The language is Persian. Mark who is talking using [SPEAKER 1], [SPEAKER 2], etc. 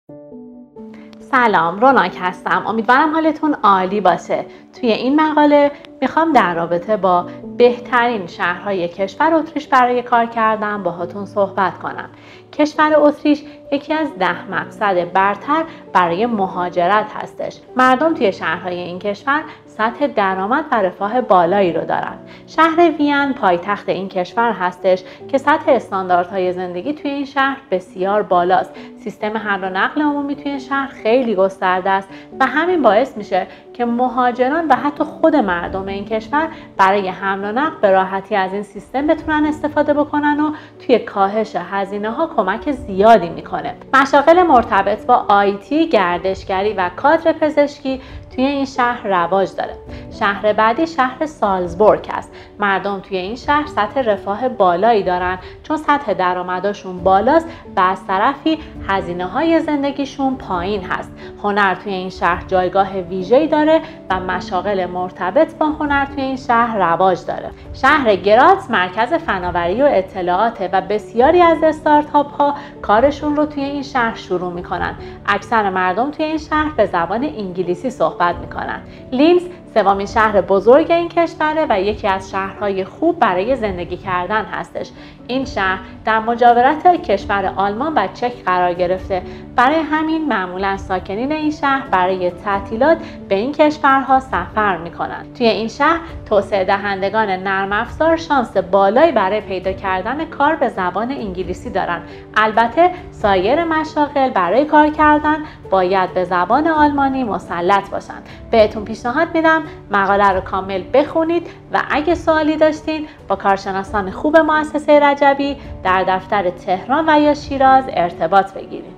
[SPEAKER 1] سلام، روناک هستم. امیدوارم حالتون عالی باشه. توی این مقاله میخوام در رابطه با بهترین شهرهای کشور اتریش برای کار کردن باهاتون صحبت کنم. کشور اتریش یکی از 10 مقصد برتر برای مهاجرت هستش. مردم توی شهرهای این کشور سطح درآمد و رفاه بالایی رو دارن. شهر وین پایتخت این کشور هستش که سطح استانداردهای زندگی توی این شهر بسیار بالاست. سیستم حمل و نقل عمومی توی این شهر خیلی گسترده است و همین باعث میشه که مهاجران و حتی خود مردم این کشور برای حمل و نقل به راحتی از این سیستم بتونن استفاده بکنن و توی کاهش هزینه‌ها کمک زیادی میکنه. مشاغل مرتبط با آیتی، گردشگری و کادر پزشکی توی این شهر رواج داره. شهر بعدی شهر سالزبورگ است. مردم توی این شهر سطح رفاه بالایی دارن چون سطح درآمدشون بالاست و از طرفی هزینه‌های زندگیشون پایین هست. هنر توی این شهر جایگاه ویژه‌ای داره و مشاغل مرتبط با هنر توی این شهر رواج داره. شهر گراتس مرکز فناوری و اطلاعات و بسیاری از استارتاپ‌ها کارشون رو توی این شهر شروع می‌کنن. اکثر مردم توی این شهر به زبان انگلیسی صحبت می‌کنن. لینز سومین شهر بزرگ این کشوره و یکی از شهرهای خوب برای زندگی کردن هستش. این شهر در مجاورت کشور آلمان و چک قرار گرفته. برای همین معمولا ساکنین این شهر برای تعطیلات به این کشورها سفر میکنن. توی این شهر توسعه دهندگان نرم افزار شانس بالایی برای پیدا کردن کار به زبان انگلیسی دارن. البته سایر مشاغل برای کار کردن باید به زبان آلمانی مسلط باشن. بهتون پیشنهاد میدم مقاله رو کامل بخونید و اگه سوالی داشتین با کارشناسان خوب مؤسسه رجبی در دفتر تهران و یا شیراز ارتباط بگیرید.